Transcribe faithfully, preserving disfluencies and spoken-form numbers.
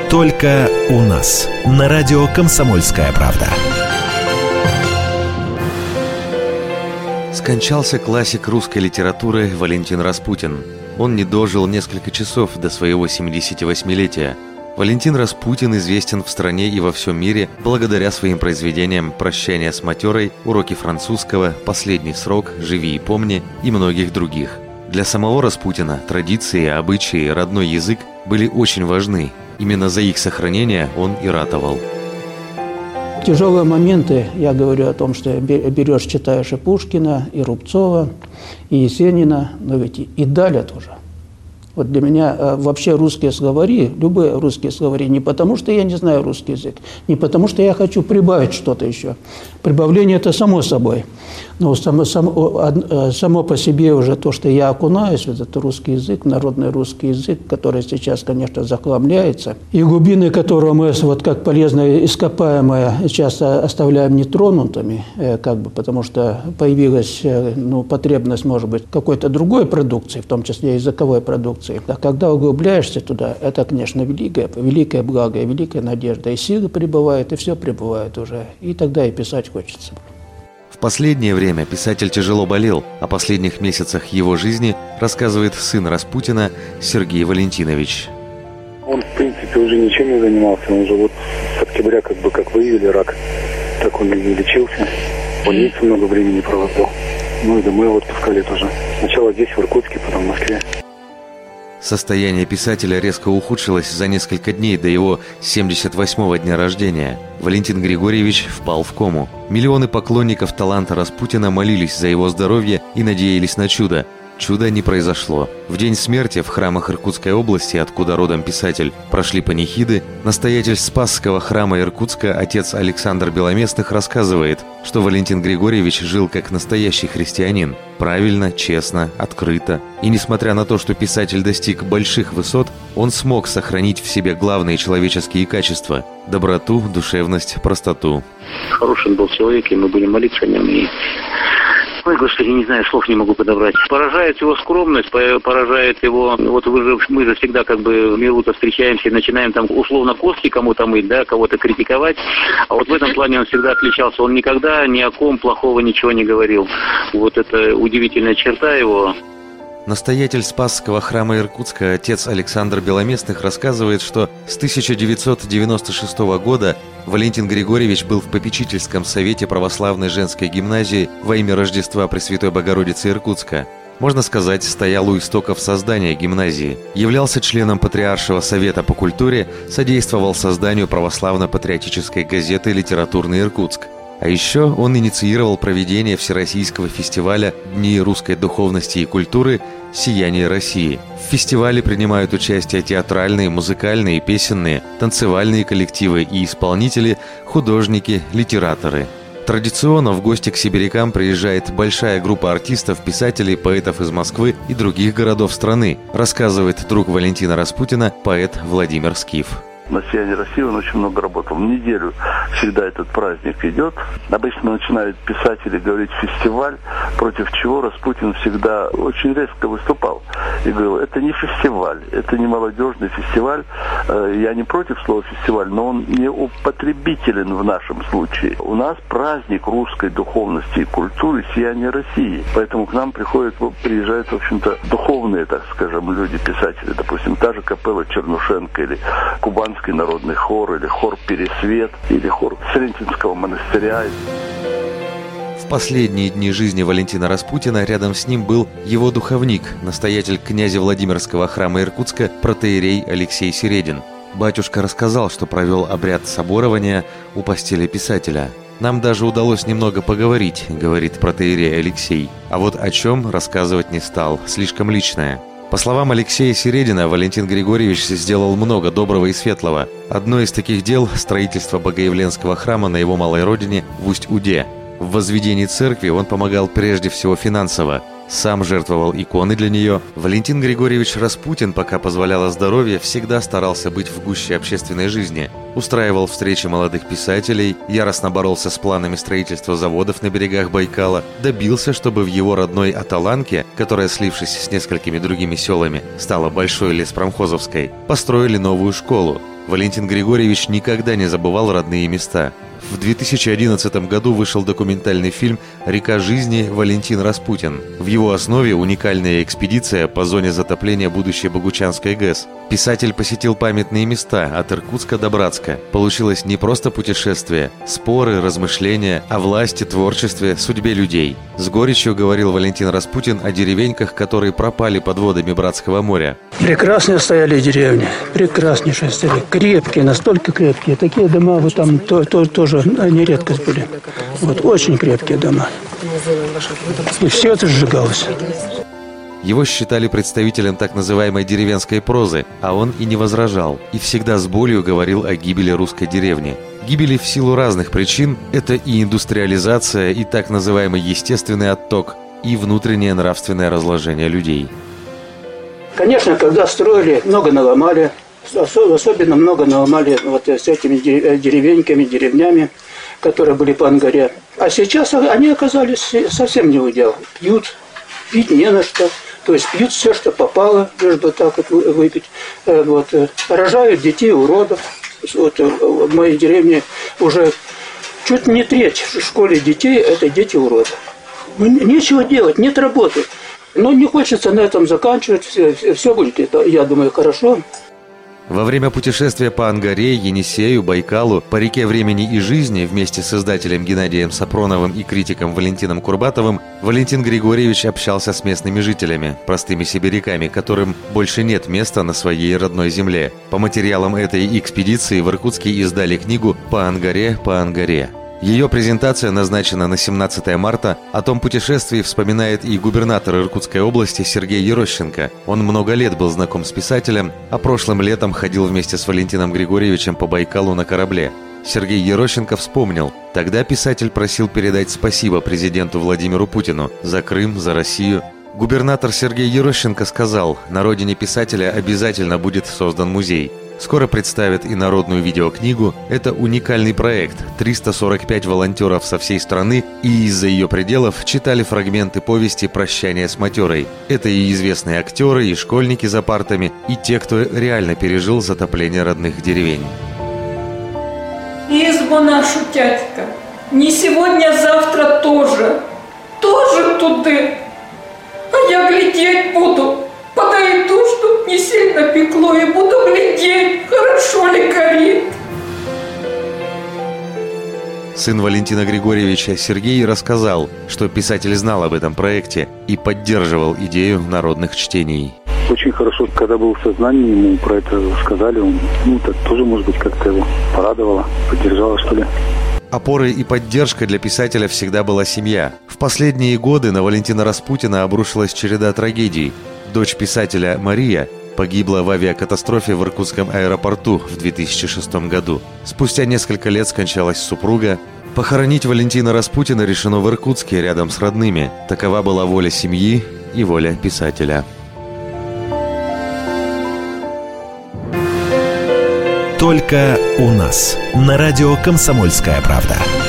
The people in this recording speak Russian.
Только у нас. На радио «Комсомольская правда». Скончался классик русской литературы Валентин Распутин. Он не дожил несколько часов до своего семидесятивосьмилетия. Валентин Распутин известен в стране и во всем мире благодаря своим произведениям «Прощание с матерой», «Уроки французского», «Последний срок», «Живи и помни» и многих других. Для самого Распутина традиции, обычаи, родной язык были очень важны. Именно за их сохранение он и ратовал. Тяжелые моменты, я говорю о том, что берешь, читаешь и Пушкина, и Рубцова, и Есенина, но ведь и Даля тоже. Вот для меня вообще русские словари, любые русские словари, не потому что я не знаю русский язык, не потому что я хочу прибавить что-то еще. Прибавление – это само собой. Но само, само, само по себе уже то, что я окунаюсь в этот русский язык, народный русский язык, который сейчас, конечно, захламляется, и глубины которого мы вот как полезное ископаемое часто оставляем нетронутыми, как бы, потому что появилась ну, потребность, может быть, какой-то другой продукции, в том числе языковой продукции. А когда углубляешься туда, это, конечно, великое, великое благо, великая надежда. И силы прибывают, и все прибывает уже. И тогда и писать хочется. В последнее время писатель тяжело болел. О последних месяцах его жизни рассказывает сын Распутина Сергей Валентинович. Он, в принципе, уже ничем не занимался. Он уже вот с октября как бы как выявили рак. Так он и не лечился. В больнице много времени проводил. Ну и домой его отпускали тоже. Сначала здесь, в Иркутске, потом в Москве. Состояние писателя резко ухудшилось за несколько дней до его семьдесят восьмого дня рождения. Валентин Григорьевич впал в кому. Миллионы поклонников таланта Распутина молились за его здоровье и надеялись на чудо. Чудо не произошло. В день смерти в храмах Иркутской области, откуда родом писатель, прошли панихиды. Настоятель Спасского храма Иркутска, отец Александр Беломестных, рассказывает, что Валентин Григорьевич жил как настоящий христианин. Правильно, честно, открыто. И несмотря на то, что писатель достиг больших высот, он смог сохранить в себе главные человеческие качества – доброту, душевность, простоту. Хороший он был человек, и мы будем молиться о нем. И... Ой, Господи, не знаю, слов не могу подобрать. Поражает его скромность, поражает его... Вот вы же, мы же всегда как бы в миру-то встречаемся и начинаем там условно костки кому-то мыть, да, кого-то критиковать. А вот в этом плане он всегда отличался. Он никогда ни о ком плохого ничего не говорил. Вот это удивительная черта его. Настоятель Спасского храма Иркутска, отец Александр Беломестных, рассказывает, что с тысяча девятьсот девяносто шестого года Валентин Григорьевич был в попечительском совете православной женской гимназии во имя Рождества Пресвятой Богородицы Иркутска. Можно сказать, стоял у истоков создания гимназии, являлся членом Патриаршего совета по культуре, содействовал созданию православно-патриотической газеты «Литературный Иркутск». А еще он инициировал проведение Всероссийского фестиваля «Дни русской духовности и культуры. Сияние России». В фестивале принимают участие театральные, музыкальные, песенные, танцевальные коллективы и исполнители, художники, литераторы. Традиционно в гости к сибирякам приезжает большая группа артистов, писателей, поэтов из Москвы и других городов страны, рассказывает друг Валентина Распутина, поэт Владимир Скиф. На «Сиянии России» он очень много работал. В неделю всегда этот праздник идет. Обычно начинают писатели говорить «фестиваль», против чего Распутин всегда очень резко выступал. И говорил, это не фестиваль, это не молодежный фестиваль. Я не против слова «фестиваль», но он не употребителен в нашем случае. У нас праздник русской духовности и культуры «Сияние России». Поэтому к нам приходят, приезжают, в общем-то, духовные, так скажем, люди, писатели. Допустим, та же капелла Чернушенко или Кубанский народный хор, или хор «Пересвет», или хор Срентинского монастыря. В последние дни жизни Валентина Распутина рядом с ним был его духовник, настоятель князя Владимирского храма Иркутска, протоиерей Алексей Середин. Батюшка рассказал, что провел обряд соборования у постели писателя. «Нам даже удалось немного поговорить», — говорит протоиерей Алексей. А вот о чем рассказывать не стал, слишком личное. По словам Алексея Середина, Валентин Григорьевич сделал много доброго и светлого. Одно из таких дел – строительство Богоявленского храма на его малой родине в Усть-Уде. В возведении церкви он помогал прежде всего финансово. Сам жертвовал иконы для нее. Валентин Григорьевич Распутин, пока позволяло здоровье, всегда старался быть в гуще общественной жизни. Устраивал встречи молодых писателей, яростно боролся с планами строительства заводов на берегах Байкала, добился, чтобы в его родной Аталанке, которая, слившись с несколькими другими селами, стала большой леспромхозовской, построили новую школу. Валентин Григорьевич никогда не забывал родные места. В две тысячи одиннадцатом году вышел документальный фильм «Река жизни. Валентин Распутин». В его основе уникальная экспедиция по зоне затопления будущей Богучанской ГЭС. Писатель посетил памятные места от Иркутска до Братска. Получилось не просто путешествие, споры, размышления о власти, творчестве, судьбе людей. С горечью говорил Валентин Распутин о деревеньках, которые пропали под водами Братского моря. Прекрасные стояли деревни, прекраснейшие стояли, крепкие, настолько крепкие. Такие дома вот там то, то, тоже не редкость были. Вот очень крепкие дома. И все это сжигалось. Его считали представителем так называемой деревенской прозы, а он и не возражал, и всегда с болью говорил о гибели русской деревни. Гибели в силу разных причин – это и индустриализация, и так называемый естественный отток, и внутреннее нравственное разложение людей. Конечно, когда строили, много наломали, особенно много наломали вот с этими деревеньками, деревнями, которые были по Ангаре. А сейчас они оказались совсем не в удел. Пьют, пить не на что. То есть пьют все, что попало, лишь бы так вот выпить. Вот. Рожают детей уродов. Вот в моей деревне уже чуть не треть в школе детей – это дети уродов. Нечего делать, нет работы. Но не хочется на этом заканчивать. Все, все будет, это, я думаю, хорошо. Во время путешествия по Ангаре, Енисею, Байкалу, по реке времени и жизни вместе с издателем Геннадием Сапроновым и критиком Валентином Курбатовым Валентин Григорьевич общался с местными жителями, простыми сибиряками, которым больше нет места на своей родной земле. По материалам этой экспедиции в Иркутске издали книгу «По Ангаре, по Ангаре». Ее презентация назначена на семнадцатое марта. О том путешествии вспоминает и губернатор Иркутской области Сергей Ерощенко. Он много лет был знаком с писателем, а прошлым летом ходил вместе с Валентином Григорьевичем по Байкалу на корабле. Сергей Ерощенко вспомнил, тогда писатель просил передать спасибо президенту Владимиру Путину за Крым, за Россию. Губернатор Сергей Ерощенко сказал, на родине писателя обязательно будет создан музей. Скоро представят и народную видеокнигу. Это уникальный проект. триста сорок пять волонтеров со всей страны и из-за ее пределов читали фрагменты повести «Прощание с матерой». Это и известные актеры, и школьники за партами, и те, кто реально пережил затопление родных деревень. Избу нашу, тятька, не сегодня, а завтра тоже. Тоже туды. А я глядеть буду. Подойду, чтоб не сильно пекло, и буду глядеть, хорошо ли горит. Сын Валентина Григорьевича Сергей рассказал, что писатель знал об этом проекте и поддерживал идею народных чтений. Очень хорошо, когда был в сознании, ему про это сказали, он, ну, это тоже, может быть, как-то его порадовало, поддержало, что ли. Опорой и поддержкой для писателя всегда была семья. В последние годы на Валентина Распутина обрушилась череда трагедий. Дочь писателя Мария погибла в авиакатастрофе в Иркутском аэропорту в две тысячи шестом году. Спустя несколько лет скончалась супруга. Похоронить Валентина Распутина решено в Иркутске рядом с родными. Такова была воля семьи и воля писателя. Только у нас. На радио «Комсомольская правда».